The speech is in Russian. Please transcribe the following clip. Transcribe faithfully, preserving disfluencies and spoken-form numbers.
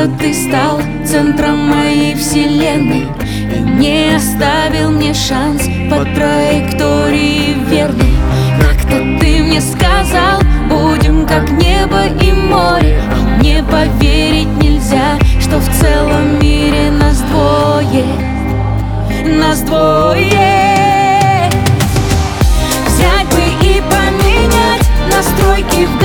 что ты стал центром моей вселенной и не оставил мне шанс по траектории верной. Как-то ты мне сказал, будем как небо и море, и мне поверить нельзя, что в целом мире нас двое, нас двое. Взять бы и поменять настройки в